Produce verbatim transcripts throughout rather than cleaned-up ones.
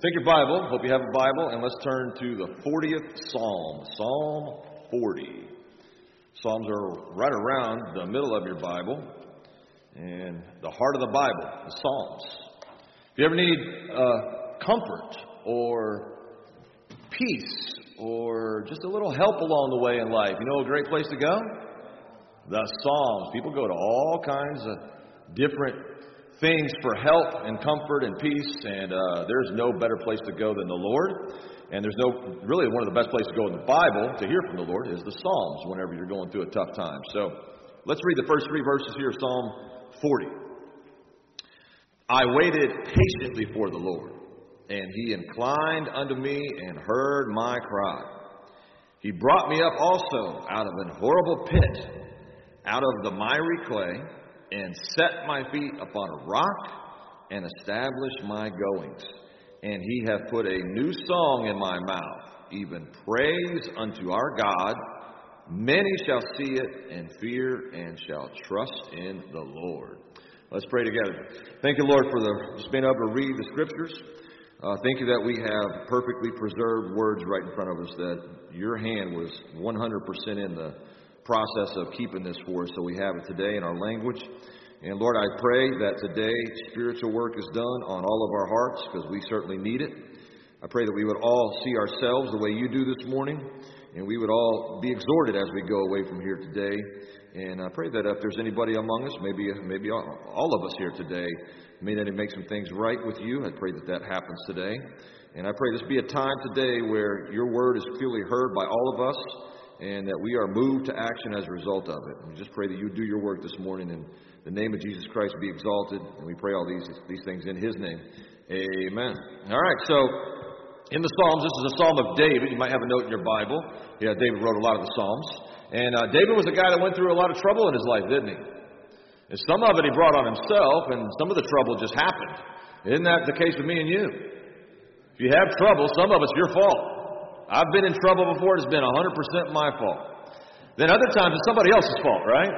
Take your Bible, hope you have a Bible, and let's turn to the fortieth Psalm, Psalm forty. Psalms are right around the middle of your Bible, and the heart of the Bible, the Psalms. If you ever need uh, comfort or peace or just a little help along the way in life, you know a great place to go? The Psalms. People go to all kinds of different things for help and comfort and peace, and uh, there's no better place to go than the Lord. And there's no, really one of the best places to go in the Bible to hear from the Lord is the Psalms whenever you're going through a tough time. So let's read the first three verses here of Psalm forty. I waited patiently for the Lord, and he inclined unto me and heard my cry. He brought me up also out of an horrible pit, out of the miry clay, and set my feet upon a rock, and established my goings. And he hath put a new song in my mouth, even praise unto our God. Many shall see it, and fear, and shall trust in the Lord. Let's pray together. Thank you, Lord, for the, just being able to read the Scriptures. Uh, thank you that we have perfectly preserved words right in front of us, that your hand was one hundred percent in the process of keeping this for us, so we have it today in our language. And Lord, I pray that today spiritual work is done on all of our hearts, because we certainly need it. I pray that we would all see ourselves the way you do this morning, and we would all be exhorted as we go away from here today. And I pray that if there's anybody among us, maybe maybe all of us here today, may that make some things right with you. I pray that that happens today. And I pray this be a time today where your word is clearly heard by all of us, and that we are moved to action as a result of it. And we just pray that you do your work this morning, and the name of Jesus Christ be exalted. And we pray all these these things in his name. Amen. All right, so in the Psalms, this is a Psalm of David. You might have a note in your Bible. Yeah, David wrote a lot of the Psalms. And uh, David was a guy that went through a lot of trouble in his life, didn't he? And some of it he brought on himself, and some of the trouble just happened. Isn't that the case with me and you? If you have trouble, some of it's your fault. I've been in trouble before. It's been one hundred percent my fault. Then other times it's somebody else's fault, right?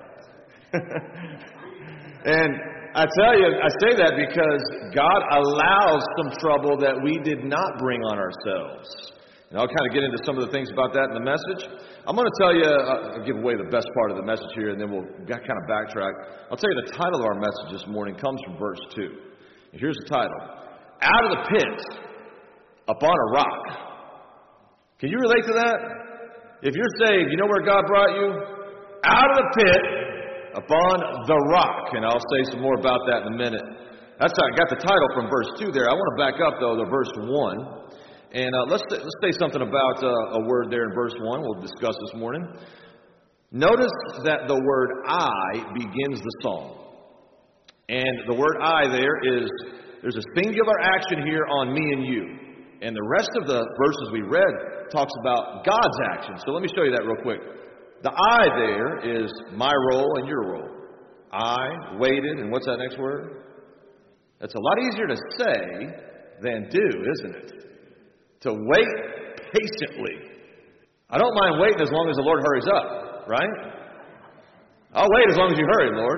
And I tell you, I say that because God allows some trouble that we did not bring on ourselves. And I'll kind of get into some of the things about that in the message. I'm going to tell you, uh, I'll give away the best part of the message here, and then we'll kind of backtrack. I'll tell you the title of our message this morning comes from verse two. And here's the title: Out of the Pit, Upon a Rock. Can you relate to that? If you're saved, you know where God brought you? Out of the pit, upon the rock. And I'll say some more about that in a minute. That's how I got the title from verse two there. I want to back up, though, to verse one. And uh, let's, let's say something about uh, a word there in verse one we'll discuss this morning. Notice that the word I begins the psalm. And the word I there is, there's a singular action here on me and you. And the rest of the verses we read talks about God's action. So let me show you that real quick. The I there is my role and your role. I waited, and what's that next word? That's a lot easier to say than do, isn't it? To wait patiently. I don't mind waiting as long as the Lord hurries up, right? I'll wait as long as you hurry, Lord.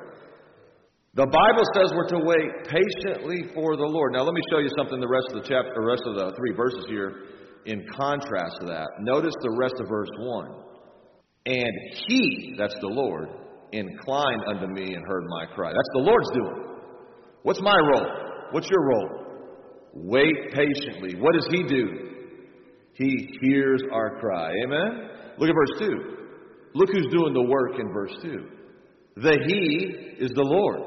The Bible says we're to wait patiently for the Lord. Now let me show you something the rest of the chapter, the rest of the three verses here in contrast to that. Notice the rest of verse one. And he, that's the Lord, inclined unto me and heard my cry. That's the Lord's doing. What's my role? What's your role? Wait patiently. What does he do? He hears our cry. Amen? Look at verse two. Look who's doing the work in verse two. The he is the Lord.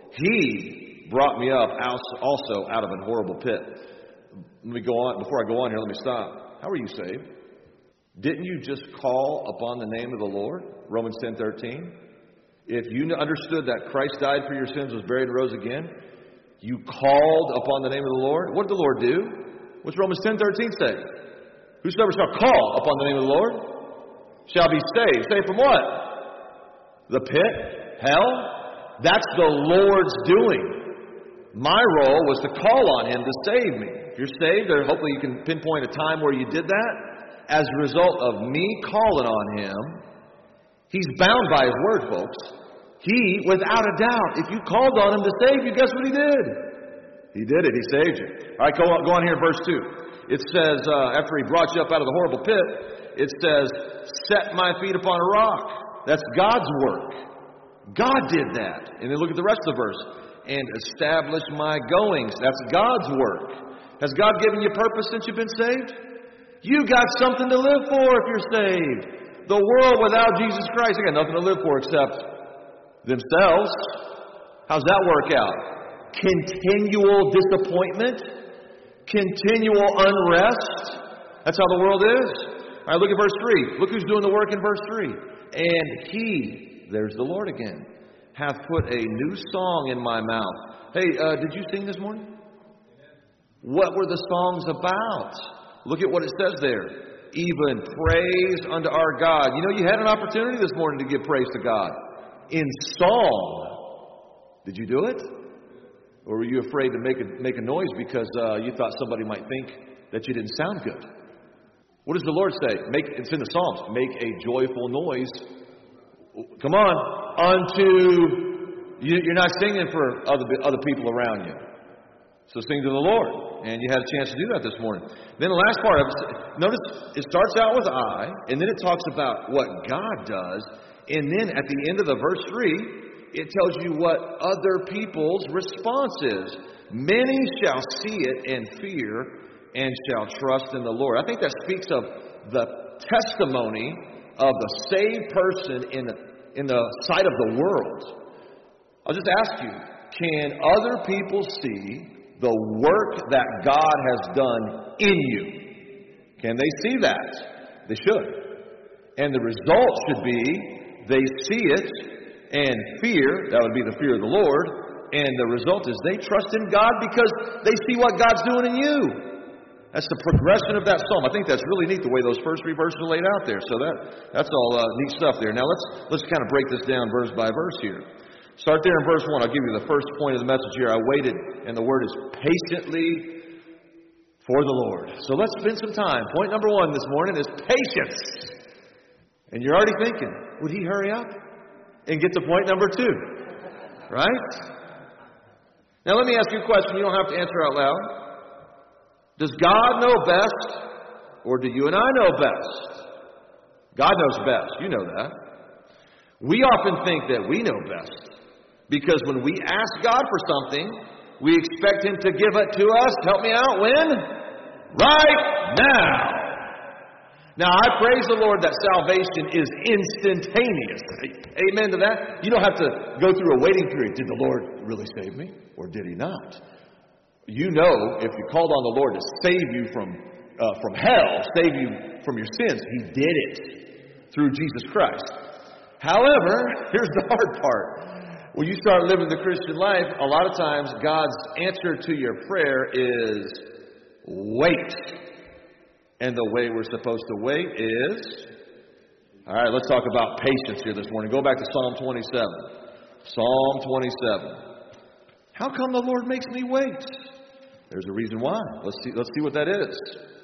He brought me up also out of an horrible pit. Let me go on. Before I go on here, let me stop. How are you saved? Didn't you just call upon the name of the Lord? Romans ten thirteen. If you understood that Christ died for your sins, was buried, and rose again, you called upon the name of the Lord. What did the Lord do? What's Romans ten thirteen say? Whosoever shall call upon the name of the Lord shall be saved. Saved from what? The pit? Hell? That's the Lord's doing. My role was to call on him to save me. If you're saved, or hopefully you can pinpoint a time where you did that. As a result of me calling on him, he's bound by his word, folks. He, without a doubt, if you called on him to save you, guess what he did? He did it. He saved you. All right, go on, go on here, verse two. It says, uh, after he brought you up out of the horrible pit, it says, set my feet upon a rock. That's God's work. God did that. And then look at the rest of the verse. And establish my goings. That's God's work. Has God given you purpose since you've been saved? You got something to live for if you're saved. The world without Jesus Christ, they got nothing to live for except themselves. How's that work out? Continual disappointment? Continual unrest? That's how the world is. All right, look at verse three. Look who's doing the work in verse three. And he, there's the Lord again, hath put a new song in my mouth. Hey, uh, did you sing this morning? What were the songs about? Look at what it says there. Even praise unto our God. You know, you had an opportunity this morning to give praise to God. In song. Did you do it? Or were you afraid to make a, make a noise because uh, you thought somebody might think that you didn't sound good? What does the Lord say? Make, it's in the Psalms. Make a joyful noise. Come on. Unto, you, you're not singing for other, other people around you. So sing to the Lord. And you had a chance to do that this morning. Then the last part of it, notice it starts out with I, and then it talks about what God does. And then at the end of the verse three, it tells you what other people's response is. Many shall see it and fear and shall trust in the Lord. I think that speaks of the testimony of the saved person in the, in the sight of the world. I'll just ask you, can other people see the work that God has done in you? Can they see that? They should. And the result should be they see it and fear. That would be the fear of the Lord. And the result is they trust in God because they see what God's doing in you. That's the progression of that psalm. I think that's really neat the way those first three verses are laid out there. So that that's all uh, neat stuff there. Now let's let's kind of break this down verse by verse here. Start there in verse one. I'll give you the first point of the message here. I waited, and the word is patiently for the Lord. So let's spend some time. Point number one this morning is patience. And you're already thinking, would he hurry up and get to point number two? Right? Now let me ask you a question. You don't have to answer out loud. Does God know best, or do you and I know best? God knows best. You know that. We often think that we know best. Because when we ask God for something, we expect Him to give it to us. Help me out. When? Right now. Now, I praise the Lord that salvation is instantaneous. Amen to that. You don't have to go through a waiting period. Did the Lord really save me? Or did He not? You know, if you called on the Lord to save you from, uh, from hell, save you from your sins, He did it through Jesus Christ. However, here's the hard part. When you start living the Christian life, a lot of times God's answer to your prayer is wait. And the way we're supposed to wait is... All right, let's talk about patience here this morning. Go back to Psalm twenty-seven. Psalm twenty-seven. How come the Lord makes me wait? There's a reason why. Let's see, let's see what that is.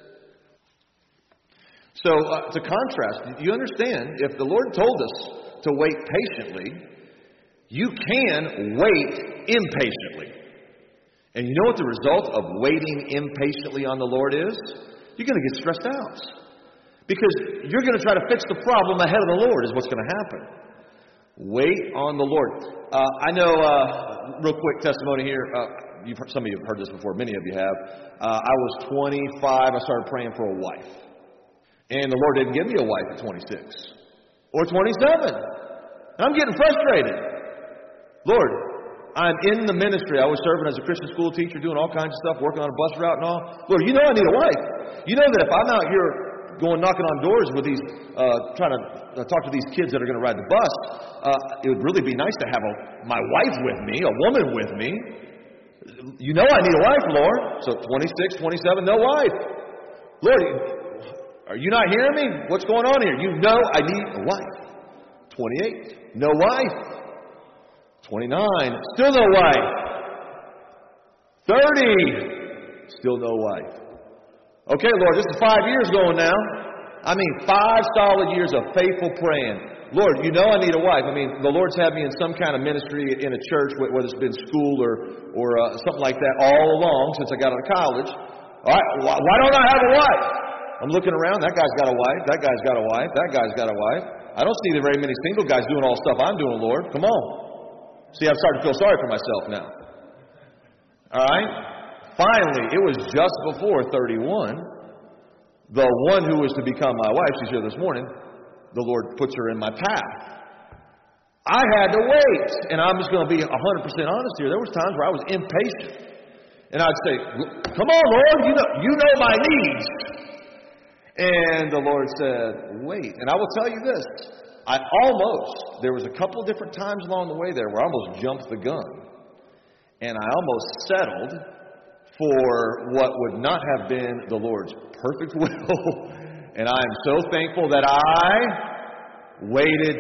So, uh, to contrast, you understand, if the Lord told us to wait patiently, you can wait impatiently. And you know what the result of waiting impatiently on the Lord is? You're going to get stressed out. Because you're going to try to fix the problem ahead of the Lord is what's going to happen. Wait on the Lord. Uh, I know, uh, real quick testimony here. Uh, you've heard, some of you have heard this before. Many of you have. Uh, I was twenty-five. I started praying for a wife. And the Lord didn't give me a wife at twenty-six. Or twenty-seven. And I'm getting frustrated. Lord, I'm in the ministry. I was serving as a Christian school teacher, doing all kinds of stuff, working on a bus route and all. Lord, you know I need a wife. You know that if I'm out here going knocking on doors with these, uh, trying to uh, talk to these kids that are going to ride the bus, uh, it would really be nice to have a, my wife with me, a woman with me. You know I need a wife, Lord. So twenty-six, twenty-seven, no wife. Lord, are you not hearing me? What's going on here? You know I need a wife. twenty-eight, no wife. twenty-nine, still no wife. thirty, still no wife. Okay, Lord, this is five years going now. I mean, five solid years of faithful praying. Lord, you know I need a wife. I mean, the Lord's had me in some kind of ministry in a church, whether it's been school or or uh, something like that all along since I got out of college. All right, why, why don't I have a wife? I'm looking around. That guy's got a wife. That guy's got a wife. That guy's got a wife. I don't see very many single guys doing all the stuff I'm doing, Lord. Come on. See, I'm starting to feel sorry for myself now. All right? Finally, it was just before thirty-one. The one who was to become my wife, she's here this morning, the Lord puts her in my path. I had to wait. And I'm just going to be one hundred percent honest here. There was times where I was impatient. And I'd say, come on, Lord, you know, you know my needs. And the Lord said, wait. And I will tell you this. I almost, there was a couple different times along the way there where I almost jumped the gun. And I almost settled for what would not have been the Lord's perfect will. And I am so thankful that I waited.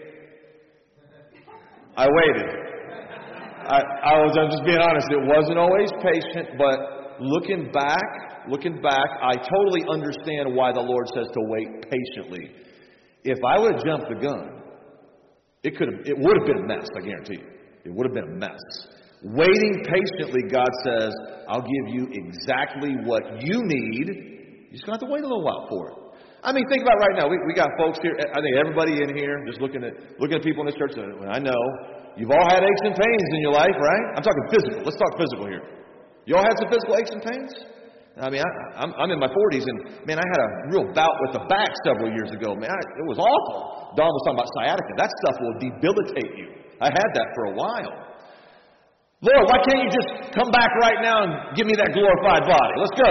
I waited. I, I was, I'm just being honest. It wasn't always patient, but looking back, looking back, I totally understand why the Lord says to wait patiently. If I would have jumped the gun, it could have, it would have been a mess. I guarantee you, it would have been a mess. Waiting patiently, God says, I'll give you exactly what you need. You're just going to have to wait a little while for it. I mean, think about right now. We, we got folks here. I think everybody in here, just looking at looking at people in this church. I know you've all had aches and pains in your life, right? I'm talking physical. Let's talk physical here. You all had some physical aches and pains? I mean, I, I'm, I'm in my forties, and man, I had a real bout with the back several years ago. Man, I, it was awful. Don was talking about sciatica. That stuff will debilitate you. I had that for a while. Lord, why can't you just come back right now and give me that glorified body? Let's go.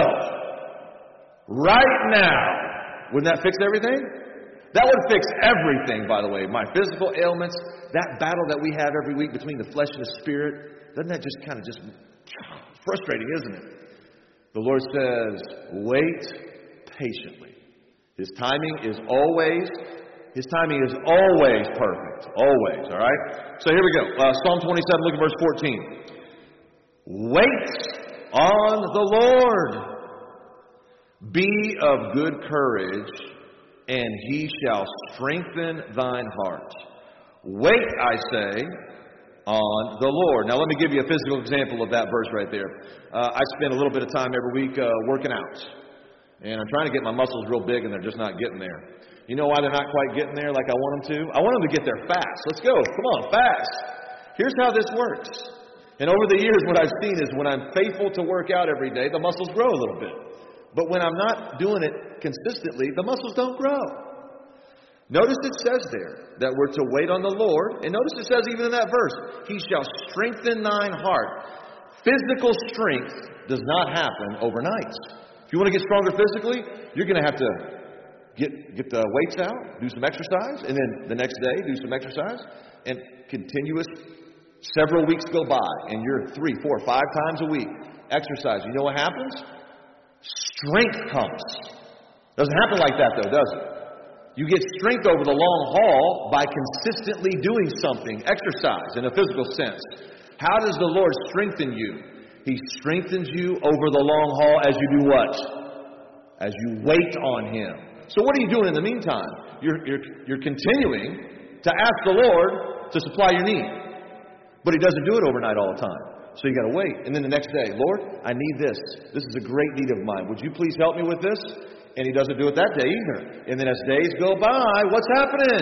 Right now. Wouldn't that fix everything? That would fix everything, by the way. My physical ailments, that battle that we have every week between the flesh and the spirit, doesn't that just kind of just frustrating, isn't it? The Lord says, wait patiently. His timing is always, His timing is always perfect. Always, all right? So here we go. Uh, Psalm twenty-seven, look at verse fourteen. Wait on the Lord. Be of good courage, and He shall strengthen thine heart. Wait, I say, on the Lord. Now let me give you a physical example of that verse right there. Uh, I spend a little bit of time every week uh, working out. And I'm trying to get my muscles real big, and they're just not getting there. You know why they're not quite getting there like I want them to? I want them to get there fast. Let's go. Come on, fast. Here's how this works. And over the years, what I've seen is when I'm faithful to work out every day, the muscles grow a little bit. But when I'm not doing it consistently, the muscles don't grow. Notice it says there that we're to wait on the Lord. And notice it says even in that verse, He shall strengthen thine heart. Physical strength does not happen overnight. If you want to get stronger physically, you're going to have to get, get the weights out, do some exercise, and then the next day do some exercise. And continuous, several weeks go by, and you're three, four, five times a week exercise. You know what happens? Strength comes. Doesn't happen like that, though, does it? You get strength over the long haul by consistently doing something, exercise in a physical sense. How does the Lord strengthen you? He strengthens you over the long haul as you do what? As you wait on Him. So what are you doing in the meantime? You're, you're, you're continuing to ask the Lord to supply your need. But He doesn't do it overnight all the time. So you got to wait. And then the next day, Lord, I need this. This is a great need of mine. Would you please help me with this? And He doesn't do it that day either. And then as days go by, what's happening?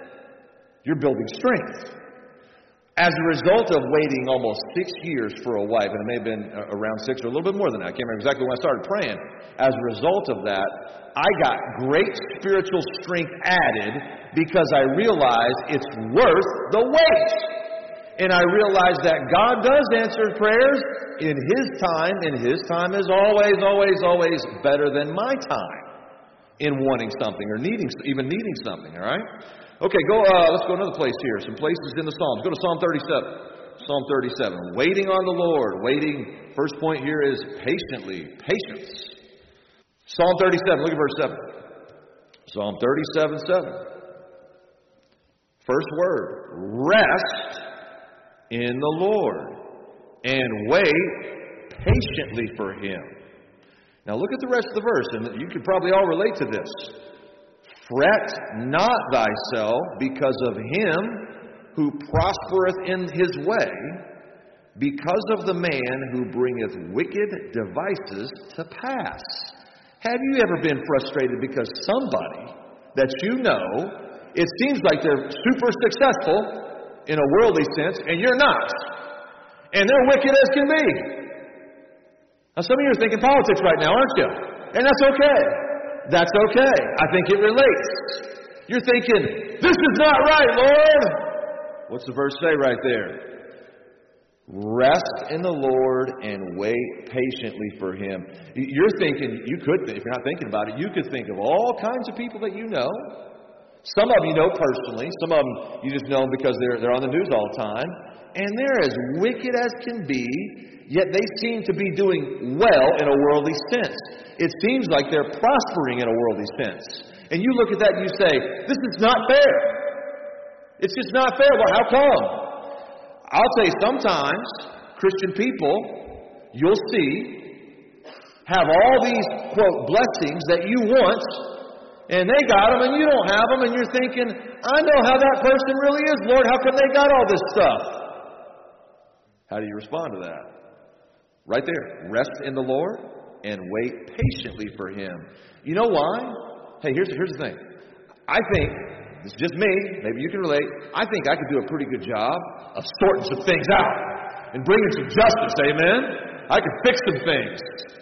You're building strength. As a result of waiting almost six years for a wife, and it may have been around six or a little bit more than that. I can't remember exactly when I started praying. As a result of that, I got great spiritual strength added because I realized it's worth the wait. And I realized that God does answer prayers in His time, and His time is always, always, always better than my time in wanting something or needing, even needing something, all right? Okay, go. Uh, let's go another place here. Some places in the Psalms. Go to Psalm thirty-seven. Psalm thirty-seven. Waiting on the Lord. Waiting. First point here is patiently. Patience. Psalm thirty-seven. Look at verse seven. Psalm thirty-seven, seven. First word. Rest in the Lord and wait patiently for Him. Now look at the rest of the verse, and you could probably all relate to this. Fret not thyself because of him who prospereth in his way, because of the man who bringeth wicked devices to pass. Have you ever been frustrated because somebody that you know, it seems like they're super successful in a worldly sense, and you're not, and they're wicked as can be? Now, some of you are thinking politics right now, aren't you? And that's okay. That's okay. I think it relates. You're thinking, this is not right, Lord. What's the verse say right there? Rest in the Lord and wait patiently for Him. You're thinking, you could think, if you're not thinking about it, you could think of all kinds of people that you know. Some of them you know personally. Some of them you just know because they're, they're on the news all the time. And they're as wicked as can be, yet they seem to be doing well in a worldly sense. It seems like they're prospering in a worldly sense. And you look at that and you say, this is not fair. It's just not fair. Well, how come? I'll tell you, sometimes Christian people, you'll see, have all these, quote, blessings that you want, and they got them and you don't have them, and you're thinking, I know how that person really is, Lord. How come they got all this stuff? How do you respond to that? Right there. Rest in the Lord and wait patiently for Him. You know why? Hey, here's, here's the thing. I think, this is just me, maybe you can relate, I think I could do a pretty good job of sorting some things out and bringing some justice, amen? I could fix some things.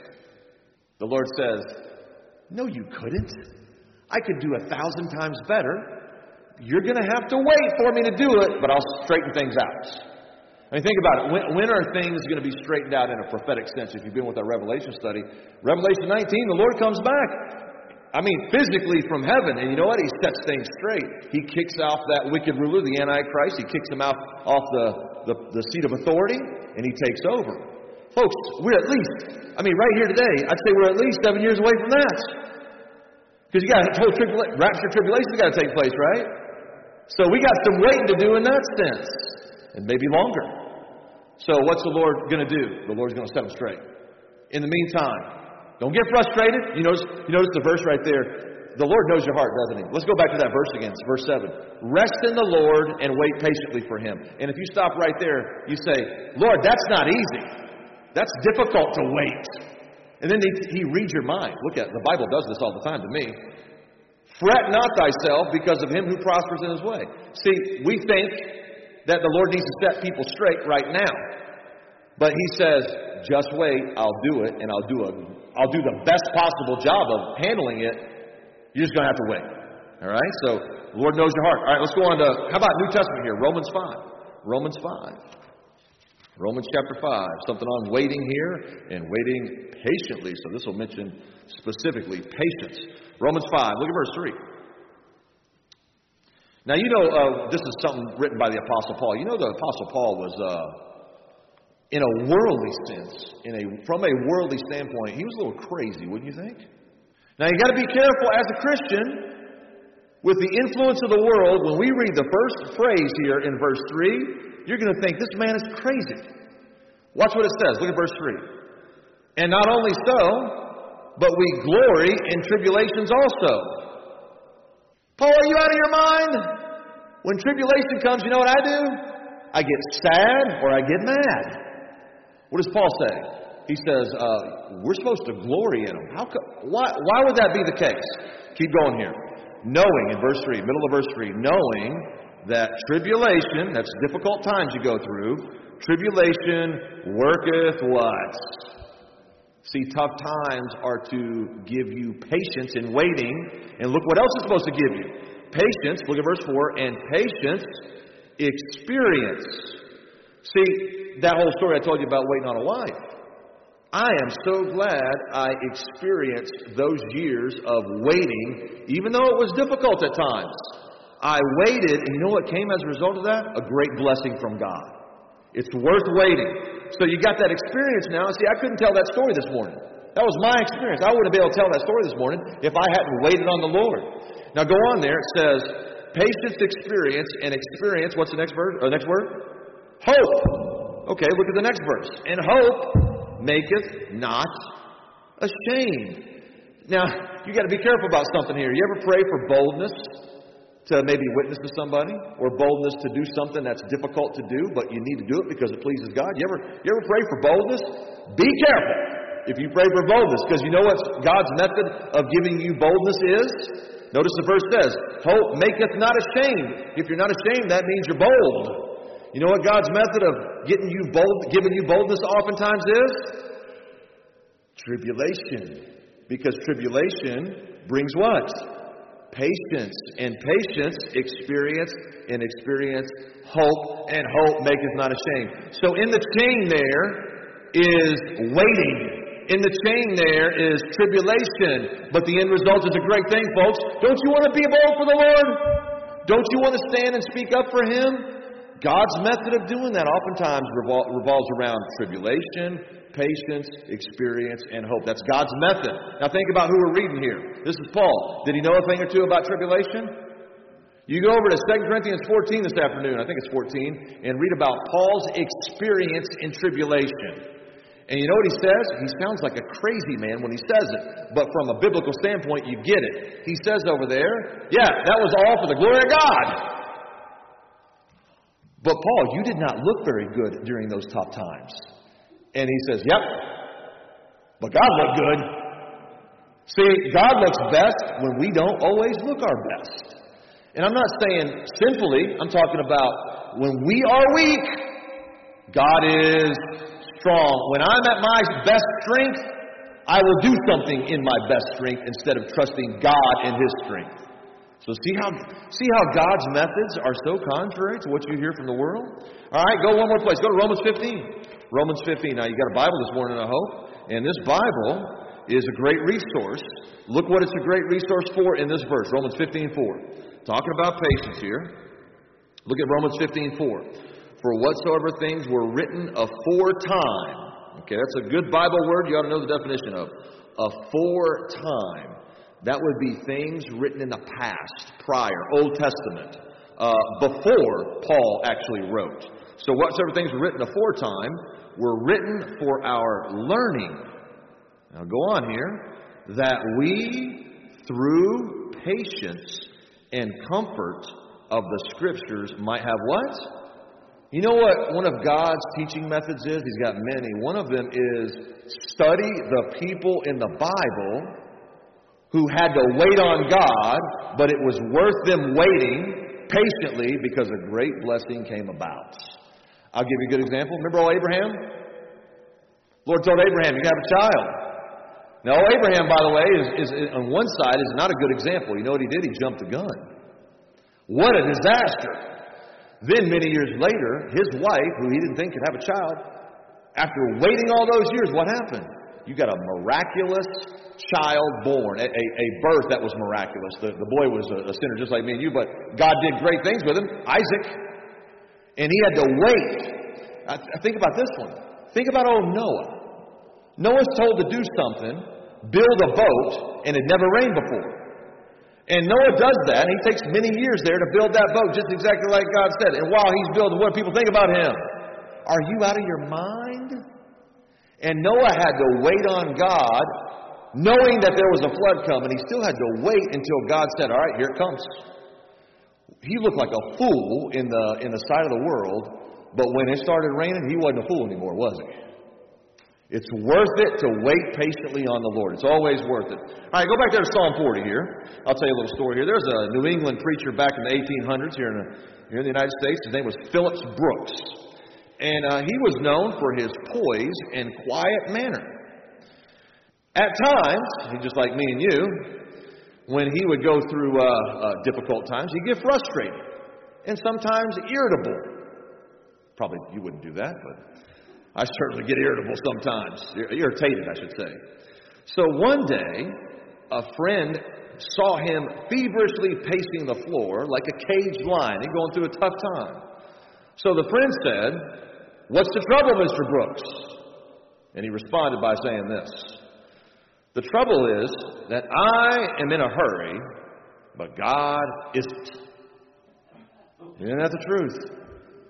The Lord says, no, you couldn't. I could do a thousand times better. You're going to have to wait for me to do it, but I'll straighten things out. I mean, think about it. When, when are things going to be straightened out in a prophetic sense? If you've been with our Revelation study, Revelation nineteen, the Lord comes back. I mean, physically from heaven. And you know what? He sets things straight. He kicks off that wicked ruler, the Antichrist. He kicks him out off the, the, the seat of authority, and he takes over. Folks, we're at least, I mean, right here today, I'd say we're at least seven years away from that. Because you got a whole tribula- rapture tribulation that's got to take place, right? So we got some waiting to do in that sense. And maybe longer. So what's the Lord going to do? The Lord's going to set them straight. In the meantime, don't get frustrated. You notice, you notice the verse right there. The Lord knows your heart, doesn't He? Let's go back to that verse again. It's verse seven. Rest in the Lord and wait patiently for Him. And if you stop right there, you say, Lord, that's not easy. That's difficult to wait. And then He, he reads your mind. Look at it. The Bible does this all the time to me. Fret not thyself because of him who prospers in his way. See, we think that the Lord needs to set people straight right now. But He says, just wait, I'll do it, and I'll do a, I'll do the best possible job of handling it. You're just going to have to wait. All right? So, the Lord knows your heart. All right, let's go on to, how about New Testament here? Romans five. Romans five. Romans chapter five. Something on waiting here and waiting patiently. So this will mention specifically patience. Romans five. Look at verse three. Now, you know, uh, this is something written by the Apostle Paul. You know the Apostle Paul was, uh, in a worldly sense, in a from a worldly standpoint, he was a little crazy, wouldn't you think? Now, you got to be careful as a Christian with the influence of the world. When we read the first phrase here in verse three, you're going to think, this man is crazy. Watch what it says. Look at verse three. And not only so, but we glory in tribulations also. Paul, are you out of your mind? When tribulation comes, you know what I do? I get sad or I get mad. What does Paul say? He says, uh, we're supposed to glory in them. How co- why, why would that be the case? Keep going here. Knowing, in verse three, middle of verse three, knowing that tribulation, that's difficult times you go through, tribulation worketh what? See, tough times are to give you patience in waiting. And look what else it's supposed to give you. Patience, look at verse four, and patience, experience. See, that whole story I told you about waiting on a wife. I am so glad I experienced those years of waiting, even though it was difficult at times. I waited, and you know what came as a result of that? A great blessing from God. It's worth waiting. So you got that experience now. See, I couldn't tell that story this morning. That was my experience. I wouldn't have been able to tell that story this morning if I hadn't waited on the Lord. Now go on there. It says, patience, experience, and experience. What's the next verse? Or next word? Hope. Okay, look at the next verse. And hope maketh not ashamed. Now, you got to be careful about something here. You ever pray for boldness to maybe witness to somebody, or boldness to do something that's difficult to do, but you need to do it because it pleases God? You ever, you ever pray for boldness? Be careful if you pray for boldness, because you know what God's method of giving you boldness is? Notice the verse says, hope maketh not ashamed. If you're not ashamed, that means you're bold. You know what God's method of getting you bold, giving you boldness oftentimes is? Tribulation. Because tribulation brings what? Patience. And patience, experience. And experience, hope. And hope maketh not ashamed. So in the chain there is waiting. In the chain there is tribulation. But the end result is a great thing, folks. Don't you want to be bold for the Lord? Don't you want to stand and speak up for Him? God's method of doing that oftentimes revol- revolves around tribulation, patience, experience, and hope. That's God's method. Now think about who we're reading here. This is Paul. Did he know a thing or two about tribulation? You go over to Second Corinthians fourteen this afternoon, I think it's fourteen, and read about Paul's experience in tribulation. And you know what he says? He sounds like a crazy man when he says it. But from a biblical standpoint, you get it. He says over there, yeah, that was all for the glory of God. But Paul, you did not look very good during those tough times. And he says, yep, but God looked good. See, God looks best when we don't always look our best. And I'm not saying sinfully. I'm talking about when we are weak, God is strong. When I'm at my best strength, I will do something in my best strength instead of trusting God in His strength. So see how see how God's methods are so contrary to what you hear from the world? All right, go one more place. Go to Romans fifteen. Romans fifteen. Now, you got a Bible this morning, I hope. And this Bible is a great resource. Look what it's a great resource for in this verse, Romans fifteen four. Talking about patience here. Look at Romans fifteen four. For whatsoever things were written aforetime. Okay, that's a good Bible word you ought to know the definition of. Aforetime. That would be things written in the past, prior, Old Testament, uh, before Paul actually wrote. So whatsoever things were written aforetime were written for our learning. Now go on here. That we, through patience and comfort of the Scriptures, might have what? You know what one of God's teaching methods is? He's got many. One of them is study the people in the Bible who had to wait on God, but it was worth them waiting patiently because a great blessing came about. I'll give you a good example. Remember old Abraham? The Lord told Abraham, you can have a child. Now, Abraham, by the way, is, is on one side is not a good example. You know what he did? He jumped the gun. What a disaster. Then, many years later, his wife, who he didn't think could have a child, after waiting all those years, what happened? You got a miraculous child born, a, a, a birth that was miraculous. The, the boy was a, a sinner just like me and you, but God did great things with him, Isaac. And he had to wait. I, I think about this one. Think about old Noah. Noah's told to do something, build a boat, and it never rained before. And Noah does that, and he takes many years there to build that boat, just exactly like God said. And while he's building, what do people think about him? Are you out of your mind? And Noah had to wait on God, knowing that there was a flood coming. He still had to wait until God said, all right, here it comes. He looked like a fool in the in the sight of the world, but when it started raining, he wasn't a fool anymore, was he? It's worth it to wait patiently on the Lord. It's always worth it. All right, go back there to Psalm forty here. I'll tell you a little story here. There's a New England preacher back in the eighteen hundreds here in the, here in the United States. His name was Phillips Brooks. And uh, he was known for his poise and quiet manner. At times, just like me and you, when he would go through uh, uh, difficult times, he'd get frustrated and sometimes irritable. Probably you wouldn't do that, but I certainly get irritable sometimes. Irritated, I should say. So one day, a friend saw him feverishly pacing the floor like a caged lion. He's going through a tough time. So the friend said, "What's the trouble, Mister Brooks?" And he responded by saying this: "The trouble is that I am in a hurry, but God isn't." Isn't that the truth?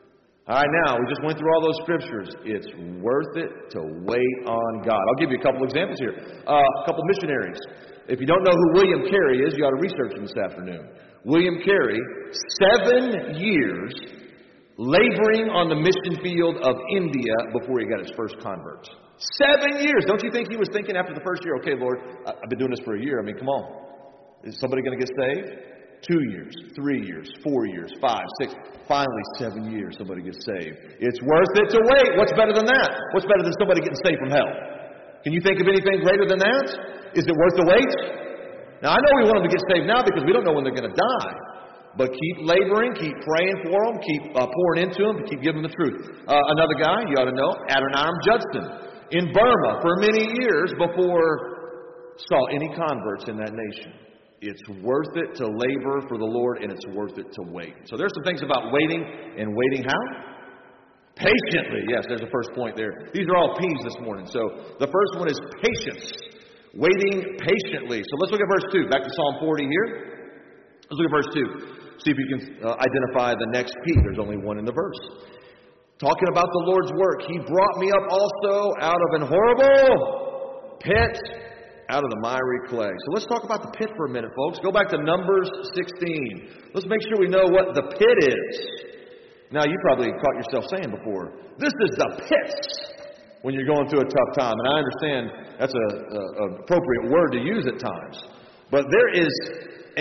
All right, now, we just went through all those scriptures. It's worth it to wait on God. I'll give you a couple examples here. Uh, a couple missionaries. If you don't know who William Carey is, you ought to research him this afternoon. William Carey, seven years laboring on the mission field of India before he got his first converts. Seven years. Don't you think he was thinking after the first year, okay, Lord, I've been doing this for a year. I mean, come on. Is somebody going to get saved? Two years, three years, four years, five, six, finally seven years somebody gets saved. It's worth it to wait. What's better than that? What's better than somebody getting saved from hell? Can you think of anything greater than that? Is it worth the wait? Now, I know we want them to get saved now because we don't know when they're going to die. But keep laboring, keep praying for them, keep uh, pouring into them, keep giving them the truth. Uh, another guy, you ought to know, Adoniram Judson, in Burma for many years before saw any converts in that nation. It's worth it to labor for the Lord, and it's worth it to wait. So there's some things about waiting, and waiting how? Patiently. Yes, there's the first point there. These are all P's this morning. So the first one is patience. Waiting patiently. So let's look at verse two. Back to Psalm forty here. Let's look at verse two. See if you can uh, identify the next P. There's only one in the verse. Talking about the Lord's work. He brought me up also out of an horrible pit, out of the miry clay. So let's talk about the pit for a minute, folks. Go back to Numbers sixteen. Let's make sure we know what the pit is. Now, you probably caught yourself saying before, this is the pits when you're going through a tough time. And I understand that's a, a, a appropriate word to use at times. But there is a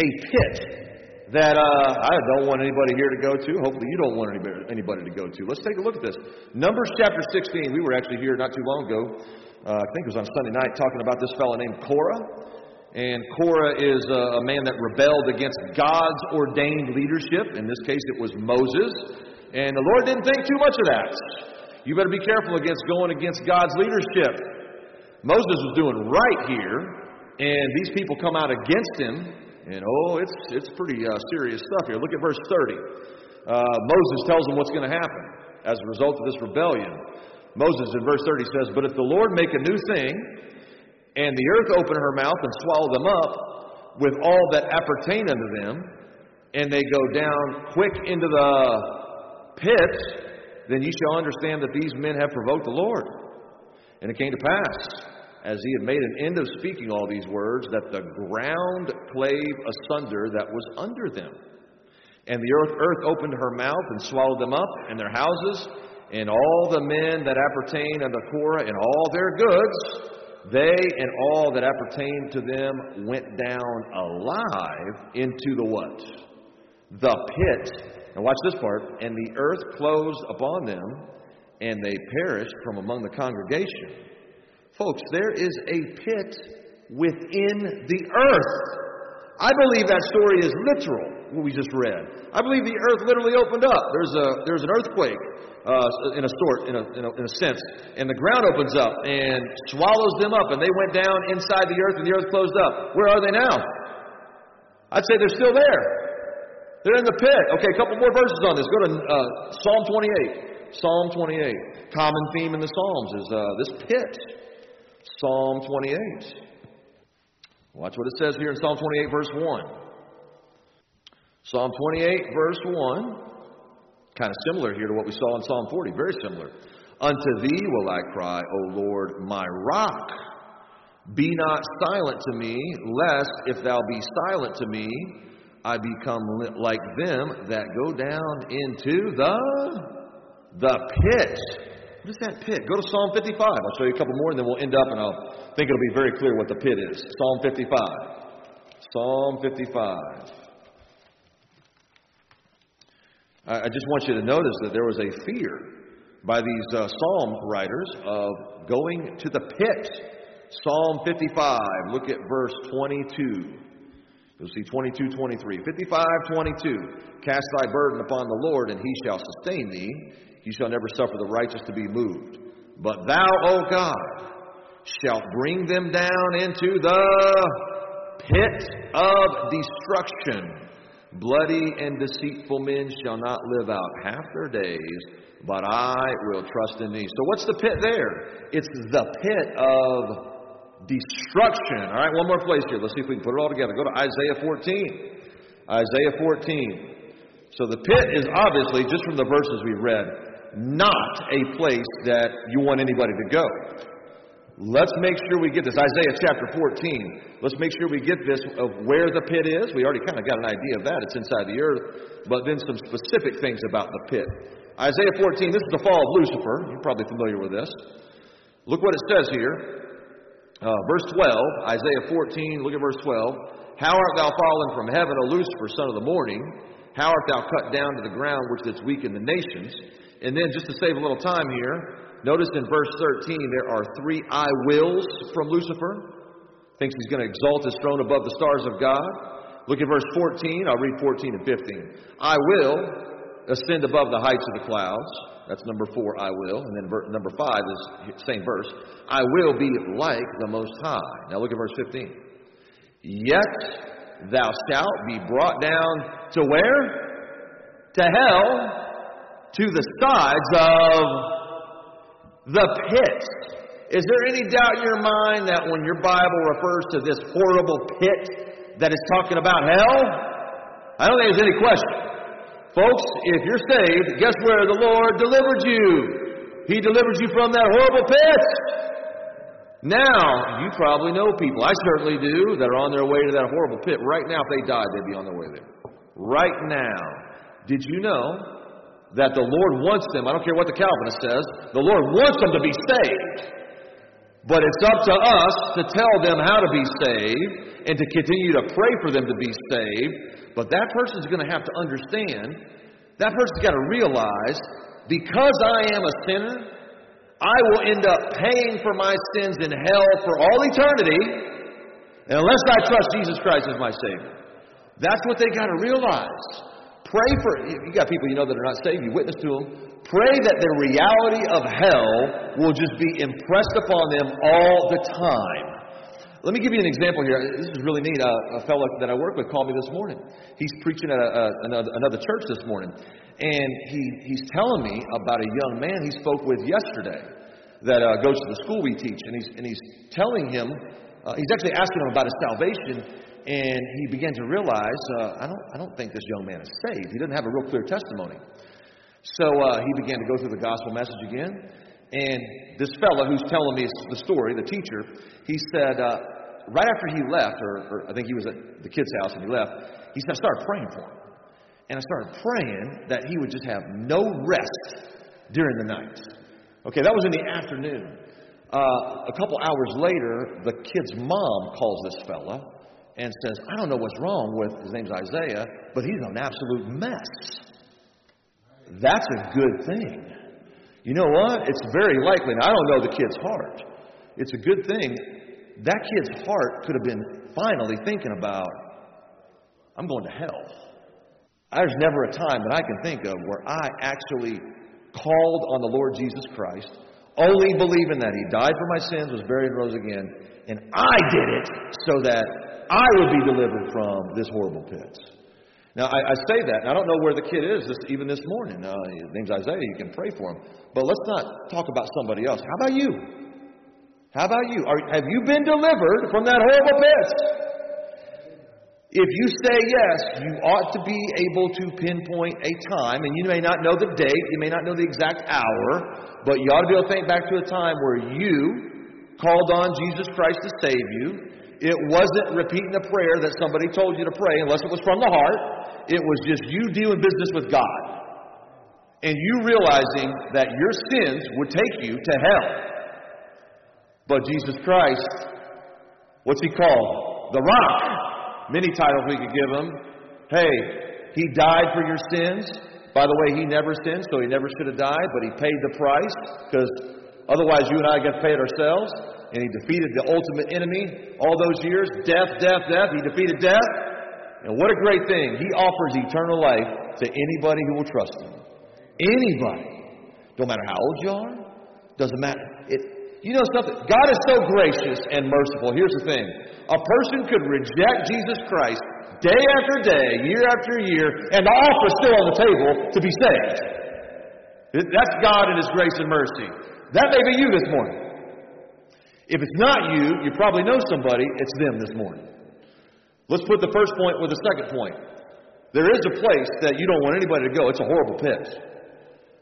pit that uh, I don't want anybody here to go to. Hopefully you don't want anybody, anybody to go to. Let's take a look at this. Numbers chapter sixteen. We were actually here not too long ago. Uh, I think it was on Sunday night, talking about this fellow named Korah. And Korah is a, a man that rebelled against God's ordained leadership. In this case, it was Moses. And the Lord didn't think too much of that. You better be careful against going against God's leadership. Moses was doing right here, and these people come out against him. And oh, it's it's pretty uh, serious stuff here. Look at verse thirty. Uh, Moses tells them what's going to happen as a result of this rebellion. Moses in verse thirty says, "But if the Lord make a new thing, and the earth open her mouth and swallow them up with all that appertain unto them, and they go down quick into the pit, then ye shall understand that these men have provoked the Lord." And it came to pass, as he had made an end of speaking all these words, that the ground clave asunder that was under them. And the earth, earth opened her mouth and swallowed them up, and their houses, and all the men that appertain unto Korah, and all their goods, they and all that appertained to them went down alive into the what? The pit. And watch this part. And the earth closed upon them, and they perished from among the congregation. Folks, there is a pit within the earth. I believe that story is literal, what we just read. I believe the earth literally opened up. There's a there's an earthquake, uh, in a sort, in a, in a in a sense, and the ground opens up and swallows them up, and they went down inside the earth, and the earth closed up. Where are they now? I'd say they're still there. They're in the pit. Okay, a couple more verses on this. Go to uh, Psalm twenty-eight. Psalm twenty-eight. Common theme in the Psalms is uh, this pit. Psalm twenty-eight. Watch what it says here in Psalm twenty-eight, verse one. Psalm twenty-eight, verse one. Kind of similar here to what we saw in Psalm forty. Very similar. Unto thee will I cry, O Lord, my rock. Be not silent to me, lest, if thou be silent to me, I become like them that go down into the, the pit. What is that pit? Go to Psalm fifty-five. I'll show you a couple more, and then we'll end up, and I'll think it'll be very clear what the pit is. Psalm fifty-five. Psalm fifty-five. I just want you to notice that there was a fear by these uh, psalm writers of going to the pit. Psalm fifty-five. Look at verse twenty-two. You'll see twenty-two, twenty-three. fifty-five, twenty-two. Cast thy burden upon the Lord, and he shall sustain thee. He shall never suffer the righteous to be moved. But thou, O God, shalt bring them down into the pit of destruction. Bloody and deceitful men shall not live out half their days, but I will trust in thee. So what's the pit there? It's the pit of destruction. All right, one more place here. Let's see if we can put it all together. Go to Isaiah fourteen. Isaiah fourteen. So the pit is obviously, just from the verses we read, not a place that you want anybody to go. Let's make sure we get this. Isaiah chapter fourteen. Let's make sure we get this of where the pit is. We already kind of got an idea of that. It's inside the earth. But then some specific things about the pit. Isaiah fourteen, this is the fall of Lucifer. You're probably familiar with this. Look what it says here. Uh, verse twelve, Isaiah fourteen, look at verse twelve. How art thou fallen from heaven, O Lucifer, son of the morning? How art thou cut down to the ground, which didst weaken the nations? And then, just to save a little time here, notice in verse thirteen, there are three I wills from Lucifer. Thinks he's going to exalt his throne above the stars of God. Look at verse fourteen. I'll read fourteen and fifteen. I will ascend above the heights of the clouds. That's number four, I will. And then ver- number five is same verse. I will be like the Most High. Now look at verse fifteen. Yet thou shalt be brought down to where? To hell, to the sides of the pit. Is there any doubt in your mind that when your Bible refers to this horrible pit, that it's talking about hell? I don't think there's any question. Folks, if you're saved, guess where the Lord delivered you? He delivered you from that horrible pit. Now, you probably know people, I certainly do, that are on their way to that horrible pit. Right now, if they died, they'd be on their way there. Right now. Did you know that the Lord wants them, I don't care what the Calvinist says, the Lord wants them to be saved. But it's up to us to tell them how to be saved and to continue to pray for them to be saved. But that person's going to have to understand, that person's got to realize, because I am a sinner, I will end up paying for my sins in hell for all eternity unless I trust Jesus Christ as my Savior. That's what they got to realize. Pray for, you got people you know that are not saved, you witness to them. Pray that the reality of hell will just be impressed upon them all the time. Let me give you an example here. This is really neat. Uh, a fellow that I work with called me this morning. He's preaching at a, a, another, another church this morning. And he, he's telling me about a young man he spoke with yesterday that uh, goes to the school we teach. And he's, and he's telling him, uh, he's actually asking him about his salvation. And he began to realize, uh, I don't I don't think this young man is saved. He doesn't have a real clear testimony. So uh, he began to go through the gospel message again. And this fellow who's telling me the story, the teacher, he said, uh, right after he left, or, or I think he was at the kid's house and he left, he said, I started praying for him. And I started praying that he would just have no rest during the night. Okay, that was in the afternoon. Uh, a couple hours later, the kid's mom calls this fella and says, I don't know what's wrong with, his name's Isaiah, but he's an absolute mess. That's a good thing. You know what? It's very likely, and I don't know the kid's heart. It's a good thing. That kid's heart could have been finally thinking about, I'm going to hell. There's never a time that I can think of where I actually called on the Lord Jesus Christ, only believing that He died for my sins, was buried and rose again, and I did it so that I would be delivered from this horrible pit. Now, I, I say that, and I don't know where the kid is this, even this morning. Uh, his name's Isaiah. You can pray for him. But let's not talk about somebody else. How about you? How about you? Are, have you been delivered from that horrible pit? If you say yes, you ought to be able to pinpoint a time, and you may not know the date, you may not know the exact hour, but you ought to be able to think back to a time where you called on Jesus Christ to save you. It wasn't repeating a prayer that somebody told you to pray, unless it was from the heart. It was just you doing business with God. And you realizing that your sins would take you to hell. But Jesus Christ, what's He called? The Rock. Many titles we could give Him. Hey, He died for your sins. By the way, He never sinned, so He never should have died, but He paid the price, because otherwise you and I get to pay it ourselves. And He defeated the ultimate enemy all those years. Death, death, death. He defeated death. And what a great thing. He offers eternal life to anybody who will trust Him. Anybody. Don't matter how old you are. Doesn't matter. It, you know something? God is so gracious and merciful. Here's the thing. A person could reject Jesus Christ day after day, year after year, and the offer is still on the table to be saved. That's God in His grace and mercy. That may be you this morning. If it's not you, you probably know somebody, it's them this morning. Let's put the first point with the second point. There is a place that you don't want anybody to go. It's a horrible pit.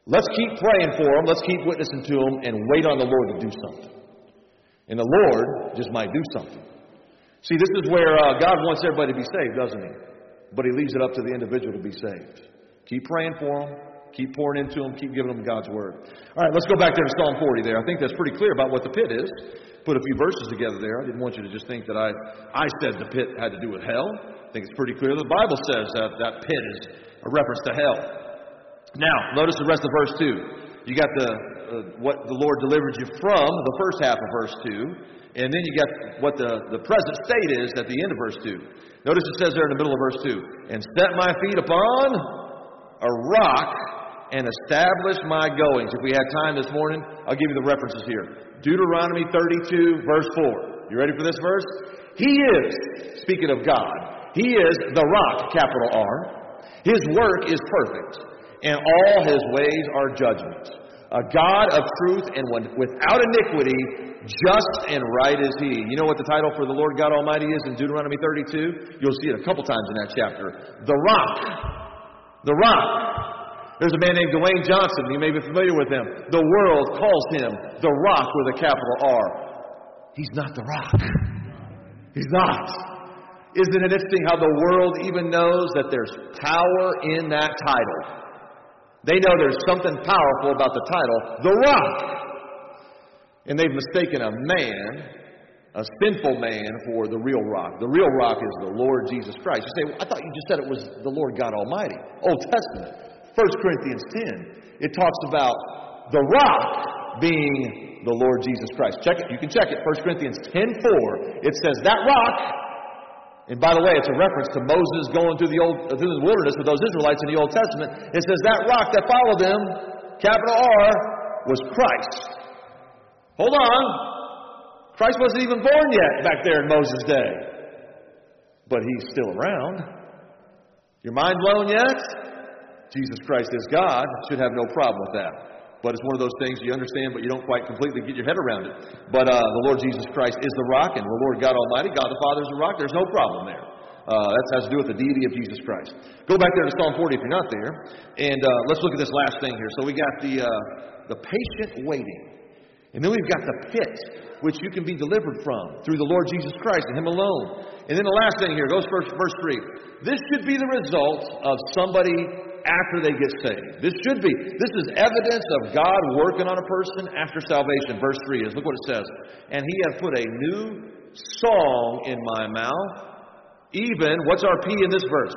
Let's keep praying for them. Let's keep witnessing to them and wait on the Lord to do something. And the Lord just might do something. See, this is where uh, God wants everybody to be saved, doesn't He? But He leaves it up to the individual to be saved. Keep praying for them. Keep pouring into them. Keep giving them God's Word. All right, let's go back there to Psalm forty there. I think that's pretty clear about what the pit is. Put a few verses together there. I didn't want you to just think that I, I said the pit had to do with hell. I think it's pretty clear. The Bible says that that pit is a reference to hell. Now, notice the rest of verse two. You got the uh, what the Lord delivered you from, the first half of verse two. And then you got what the, the present state is at the end of verse two. Notice it says there in the middle of verse two, and set my feet upon a rock and establish my goings. If we had time this morning, I'll give you the references here. Deuteronomy thirty-two, verse four. You ready for this verse? He is, speaking of God, He is the rock, capital R. His work is perfect, and all His ways are judgment. A God of truth and without iniquity, just and right is He. You know what the title for the Lord God Almighty is in Deuteronomy thirty-two? You'll see it a couple times in that chapter. The Rock. The Rock. There's a man named Dwayne Johnson. You may be familiar with him. The world calls him the Rock with a capital R. He's not the Rock. He's not. Isn't it interesting how the world even knows that there's power in that title? They know there's something powerful about the title, the Rock. And they've mistaken a man, a sinful man, for the real rock. The real rock is the Lord Jesus Christ. You say, well, I thought you just said it was the Lord God Almighty. Old Testament, First Corinthians ten. It talks about the rock being the Lord Jesus Christ. Check it. You can check it. First Corinthians ten four. It says that rock. And by the way, it's a reference to Moses going through the old through the wilderness with those Israelites in the Old Testament. It says that rock that followed them, capital R, was Christ. Hold on. Christ wasn't even born yet back there in Moses' day. But He's still around. Your mind blown yet? Jesus Christ is God. Should have no problem with that. But it's one of those things you understand, but you don't quite completely get your head around it. But uh, the Lord Jesus Christ is the rock, and the Lord God Almighty, God the Father is the rock. There's no problem there. Uh, that has to do with the deity of Jesus Christ. Go back there to Psalm forty if you're not there. And uh, let's look at this last thing here. So we got the uh, the patient waiting. And then we've got the pit, which you can be delivered from through the Lord Jesus Christ and Him alone. And then the last thing here, goes first, verse three. This should be the result of somebody after they get saved. This should be. This is evidence of God working on a person after salvation. Verse three is, look what it says. And He hath put a new song in my mouth. Even, what's our P in this verse?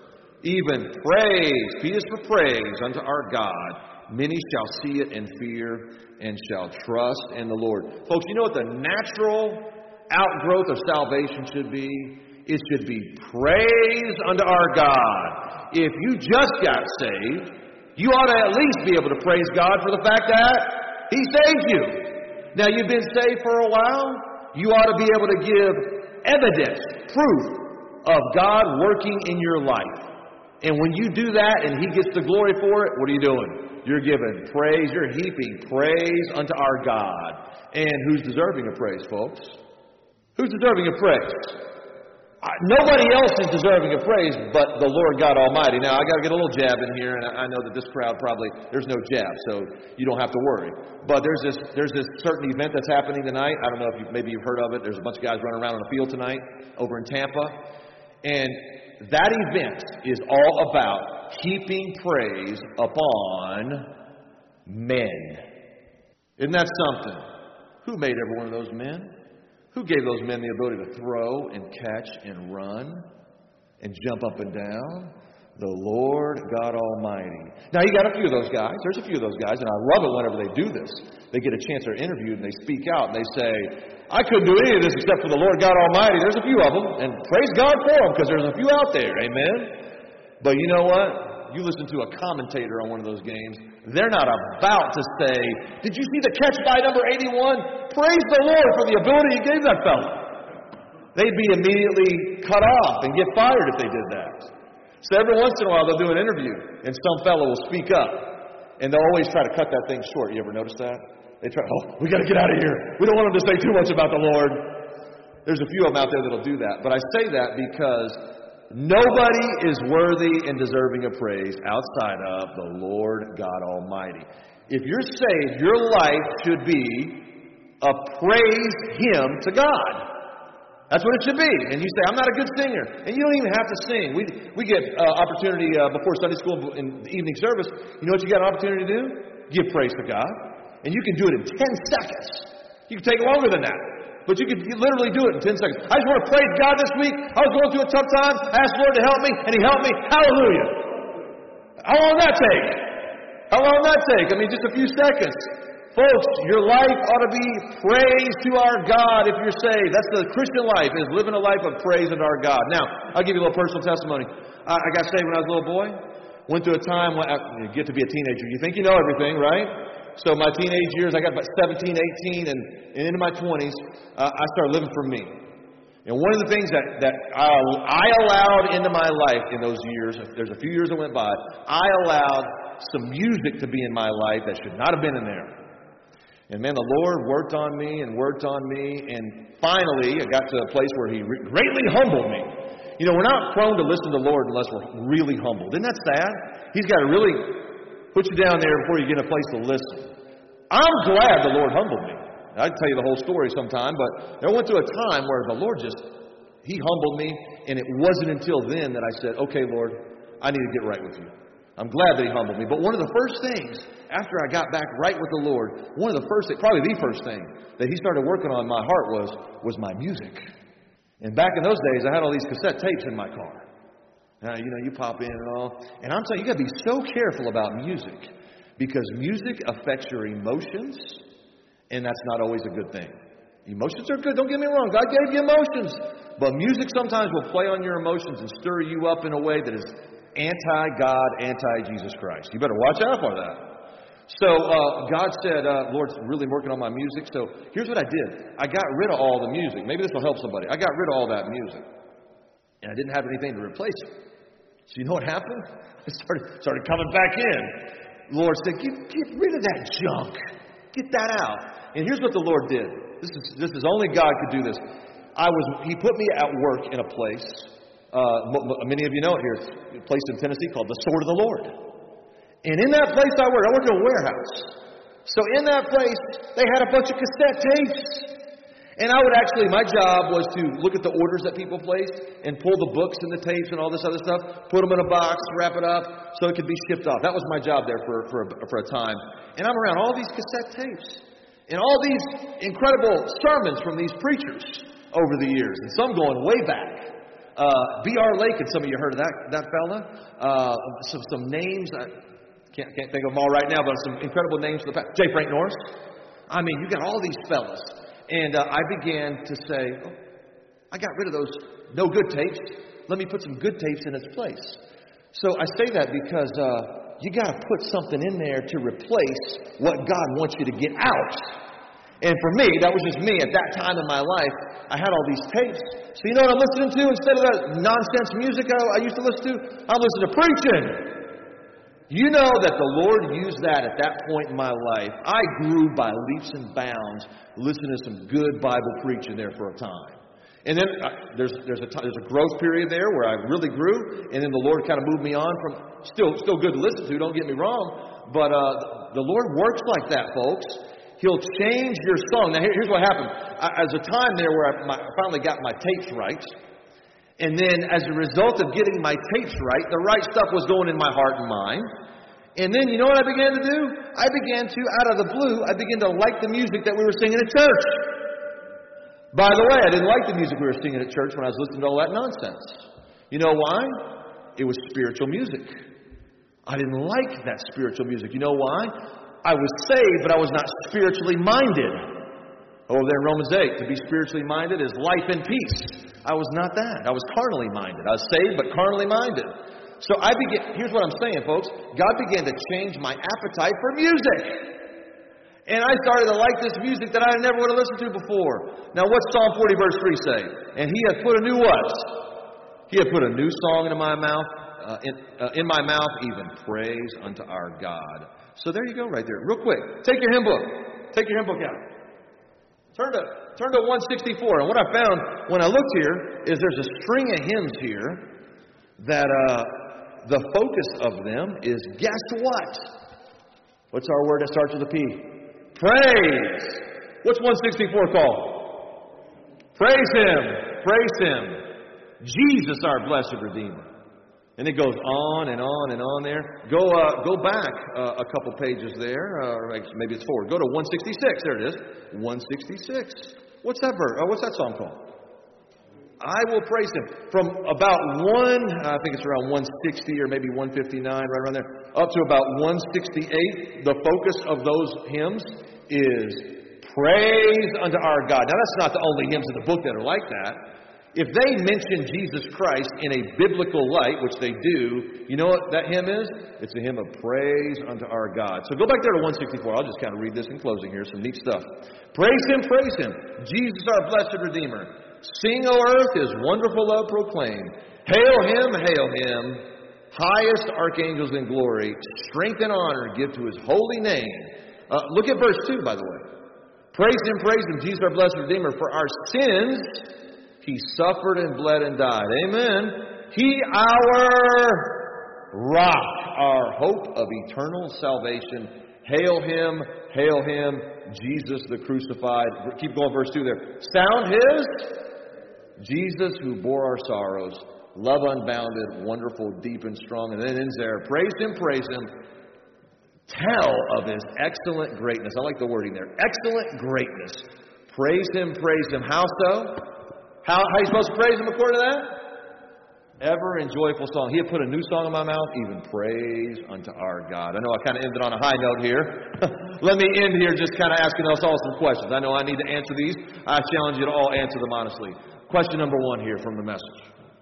Even praise. P is for praise unto our God. Many shall see it and fear and shall trust in the Lord. Folks, you know what the natural outgrowth of salvation should be? It should be praise unto our God. If you just got saved, you ought to at least be able to praise God for the fact that He saved you. Now, you've been saved for a while. You ought to be able to give evidence, proof of God working in your life. And when you do that and He gets the glory for it, what are you doing? You're giving praise. You're heaping praise unto our God. And who's deserving of praise, folks? Who's deserving of praise? Uh, nobody else is deserving of praise but the Lord God Almighty. Now, I got to get a little jab in here, and I know that this crowd probably, there's no jab, so you don't have to worry. But there's this there's this certain event that's happening tonight. I don't know if you, maybe you've heard of it. There's a bunch of guys running around on the field tonight over in Tampa. And that event is all about heaping praise upon men. Isn't that something? Who made every one of those men? Who gave those men the ability to throw and catch and run and jump up and down? The Lord God Almighty. Now, you got a few of those guys. There's a few of those guys, and I love it whenever they do this. They get a chance, they're interviewed, and they speak out, and they say, I couldn't do any of this except for the Lord God Almighty. There's a few of them, and praise God for them, because there's a few out there. Amen? But you know what? You listen to a commentator on one of those games, they're not about to say, did you see the catch by number eighty-one? Praise the Lord for the ability He gave that fellow. They'd be immediately cut off and get fired if they did that. So every once in a while they'll do an interview, and some fellow will speak up. And they'll always try to cut that thing short. You ever notice that? They try, oh, we got to get out of here. We don't want them to say too much about the Lord. There's a few of them out there that'll do that. But I say that because Nobody is worthy and deserving of praise outside of the Lord God Almighty. If you're saved, your life should be a praise Him to God. That's what it should be. And you say, I'm not a good singer. And you don't even have to sing. We we get uh, opportunity uh, before Sunday school in the evening service. You know what you got an opportunity to do? Give praise to God. And you can do it in ten seconds. You can take longer than that. But you can literally do it in ten seconds. I just want to praise God this week. I was going through a tough time. I asked the Lord to help me, and He helped me. Hallelujah. How long did that take? How long did that take? I mean, just a few seconds. Folks, your life ought to be praise to our God if you're saved. That's the Christian life, is living a life of praise unto our God. Now, I'll give you a little personal testimony. I, I got saved when I was a little boy. Went through a time when I, you get to be a teenager. You think you know everything, right? So my teenage years, I got about seventeen, eighteen, and, and into my twenties, uh, I started living for me. And one of the things that, that I, I allowed into my life in those years, there's a few years that went by, I allowed some music to be in my life that should not have been in there. And man, the Lord worked on me and worked on me, and finally I got to a place where He re- greatly humbled me. You know, we're not prone to listen to the Lord unless we're really humbled. Isn't that sad? He's got to really put you down there before you get a place to listen. I'm glad the Lord humbled me. I'd tell you the whole story sometime, but I went through a time where the Lord just, He humbled me, and it wasn't until then that I said, okay, Lord, I need to get right with you. I'm glad that He humbled me. But one of the first things, after I got back right with the Lord, one of the first things, probably the first thing that He started working on in my heart was, was my music. And back in those days, I had all these cassette tapes in my car. Now, you know, you pop in and all. And I'm telling you, you got to be so careful about music, because music affects your emotions, and that's not always a good thing. Emotions are good, don't get me wrong. God gave you emotions. But music sometimes will play on your emotions and stir you up in a way that is anti-God, anti-Jesus Christ. You better watch out for that. So uh, God said, uh, Lord's really working on my music. So here's what I did. I got rid of all the music. Maybe this will help somebody. I got rid of all that music. And I didn't have anything to replace it. So you know what happened? It started, started coming back in. The Lord said, get, get rid of that junk. Get that out. And here's what the Lord did. This is this is only God could do this. I was He put me at work in a place. Uh, m- many of you know it here. It's a place in Tennessee called the Sword of the Lord. And in that place I worked, I worked in a warehouse. So in that place, they had a bunch of cassette tapes. And I would actually, my job was to look at the orders that people placed and pull the books and the tapes and all this other stuff, put them in a box, wrap it up so it could be shipped off. That was my job there for, for, a, for a time. And I'm around all these cassette tapes and all these incredible sermons from these preachers over the years, and some going way back. Uh, B R Lake, and some of you heard of that, that fella. Uh, some, some names, I can't, can't think of them all right now, but some incredible names. For the past. J. Frank Norris. I mean, you got all these fellas. And uh, I began to say, oh, I got rid of those no good tapes. Let me put some good tapes in its place. So I say that because uh, you got to put something in there to replace what God wants you to get out. And for me, that was just me at that time in my life. I had all these tapes. So you know what I'm listening to instead of that nonsense music I, I used to listen to? I'm listening to preaching. You know that the Lord used that at that point in my life. I grew by leaps and bounds listening to some good Bible preaching there for a time. And then uh, there's there's a t- there's a growth period there where I really grew, and then the Lord kind of moved me on from still still good to listen to. Don't get me wrong, but uh, the Lord works like that, folks. He'll change your song. Now here, here's what happened. I, as a time there where I, my, I finally got my tapes right. And then as a result of getting my tapes right, the right stuff was going in my heart and mind. And then you know what I began to do? I began to, out of the blue, I began to like the music that we were singing at church. By the way, I didn't like the music we were singing at church when I was listening to all that nonsense. You know why? It was spiritual music. I didn't like that spiritual music. You know why? I was saved, but I was not spiritually minded. Over there in Romans eight, to be spiritually minded is life and peace. I was not that. I was carnally minded. I was saved, but carnally minded. So I began, here's what I'm saying, folks. God began to change my appetite for music. And I started to like this music that I never would have listened to before. Now, what's Psalm forty, verse three say? And He hath put a new what? He hath put a new song into my mouth, uh, in, uh, in my mouth, even praise unto our God. So there you go right there. Real quick, take your hymn book. Take your hymn book out. Turn to, turn to one sixty-four. And what I found when I looked here is there's a string of hymns here that uh, the focus of them is, guess what? What's our word that starts with a P? Praise. What's one sixty-four called? Praise Him. Praise Him. Jesus, our blessed Redeemer. And it goes on and on and on there. Go uh, go back uh, a couple pages there. Uh, or maybe it's forward. Go to one sixty-six. There it is. one sixty-six. What's that verse? Oh, what's that song called? I will praise Him. From about one, I think it's around one sixty or maybe one fifty-nine, right around there, up to about one sixty-eight, the focus of those hymns is praise unto our God. Now, that's not the only hymns in the book that are like that. If they mention Jesus Christ in a biblical light, which they do, you know what that hymn is? It's a hymn of praise unto our God. So go back there to one sixty-four. I'll just kind of read this in closing here. Some neat stuff. Praise Him, praise Him. Jesus, our blessed Redeemer. Sing, O earth, His wonderful love proclaim. Hail Him, hail Him. Highest archangels in glory. Strength and honor give to His holy name. Uh, look at verse two, by the way. Praise Him, praise Him, Jesus, our blessed Redeemer. For our sins He suffered and bled and died. Amen. He our rock, our hope of eternal salvation. Hail Him, hail Him, Jesus the crucified. Keep going, verse two there. Sound His, Jesus who bore our sorrows. Love unbounded, wonderful, deep and strong. And then it ends there. Praise Him, praise Him. Tell of His excellent greatness. I like the wording there. Excellent greatness. Praise Him, praise Him. How so? How, how are you supposed to praise Him according to that? Ever and joyful song. He had put a new song in my mouth, even praise unto our God. I know I kind of ended on a high note here. Let me end here just kind of asking us all some questions. I know I need to answer these. I challenge you to all answer them honestly. Question number one here from the message.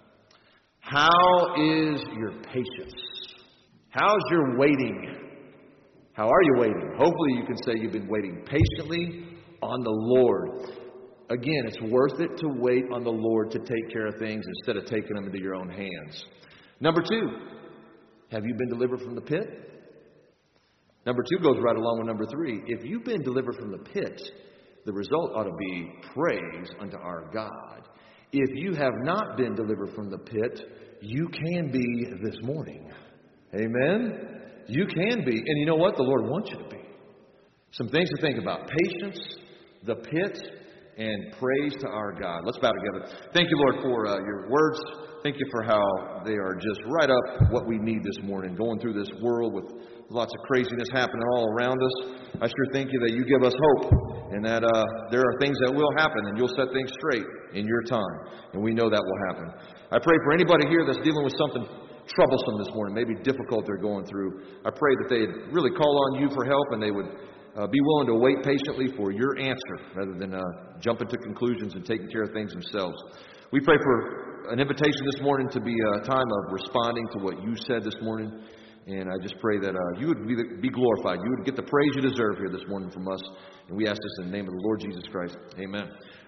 How is your patience? How's your waiting? How are you waiting? Hopefully you can say you've been waiting patiently on the Lord. Again, it's worth it to wait on the Lord to take care of things instead of taking them into your own hands. Number two, have you been delivered from the pit? Number two goes right along with number three. If you've been delivered from the pit, the result ought to be praise unto our God. If you have not been delivered from the pit, you can be this morning. Amen? You can be. And you know what? The Lord wants you to be. Some things to think about. Patience, the pit, and praise to our God. Let's bow together. Thank you, Lord, for uh, your words. Thank you for how they are just right up what we need this morning. Going through this world with lots of craziness happening all around us. I sure thank you that you give us hope and that uh, there are things that will happen and you'll set things straight in your time. And we know that will happen. I pray for anybody here that's dealing with something troublesome this morning, maybe difficult they're going through. I pray that they'd really call on you for help and they would uh, be willing to wait patiently for your answer rather than uh, jumping to conclusions and taking care of things themselves. We pray for an invitation this morning to be a time of responding to what you said this morning. And I just pray that uh, you would be, be glorified. You would get the praise you deserve here this morning from us. And we ask this in the name of the Lord Jesus Christ. Amen.